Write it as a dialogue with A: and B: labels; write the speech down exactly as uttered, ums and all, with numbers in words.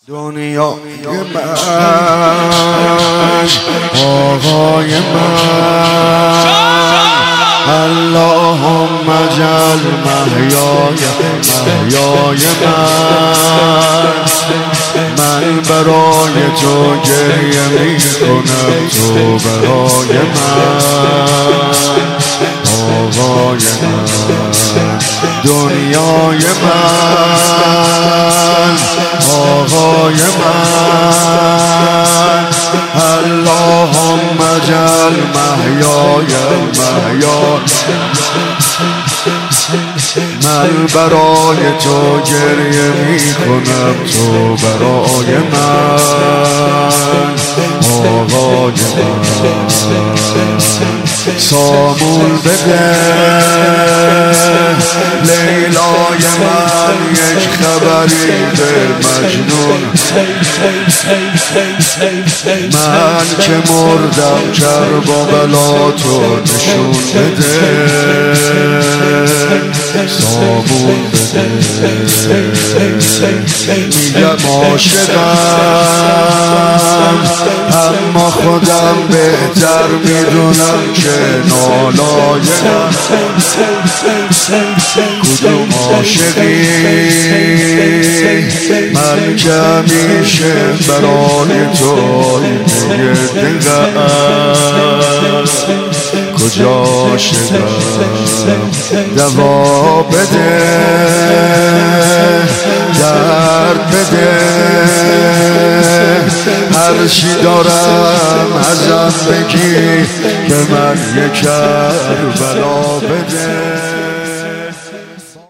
A: دنیای من آقای من اللهم اجعل محیای محیای من من برای تو گریه می کنم تو برای من آقای من دنیای من آقای من اللهم اجعل محیای محیای من برای تو گریه می کنم تو برای من آقای من سامون بده لیلای من یک خبری به مجنون من که مردم کرب و بلا تو نشون بده سامون بده میگم عاشقم اما خودم بهتر میدونم که نالایم کدوم عاشقی من که همیشه برای تو آینه دلم کجا شدم دوا بده درد بده هر چی دارم ازم بگی که من یک کربلا بده.